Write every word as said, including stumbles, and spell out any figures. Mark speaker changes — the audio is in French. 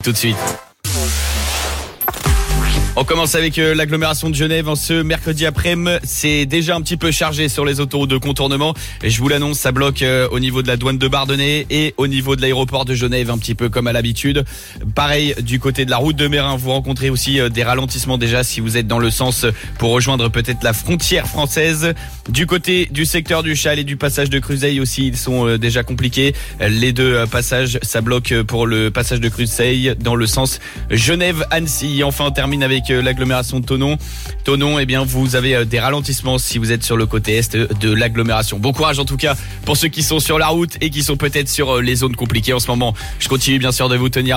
Speaker 1: Tout de suite. On commence avec euh, l'agglomération de Genève en ce mercredi après-midi. C'est déjà un petit peu chargé sur les autoroutes de contournement. Et je vous l'annonce, ça bloque euh, au niveau de la douane de Bardonnay et au niveau de l'aéroport de Genève, un petit peu comme à l'habitude. Pareil, du côté de la route de Mérin, vous rencontrez aussi euh, des ralentissements déjà si vous êtes dans le sens pour rejoindre peut-être la frontière française. Du côté du secteur du Châle et du passage de Cruseille aussi, ils sont euh, déjà compliqués. Les deux euh, passages, ça bloque pour le passage de Cruseille dans le sens Genève-Annecy. Enfin, on termine avec l'agglomération de Thonon. Thonon, eh bien, vous avez des ralentissements si vous êtes sur le côté est de l'agglomération. Bon courage en tout cas pour ceux qui sont sur la route et qui sont peut-être sur les zones compliquées en ce moment. Je continue bien sûr de vous tenir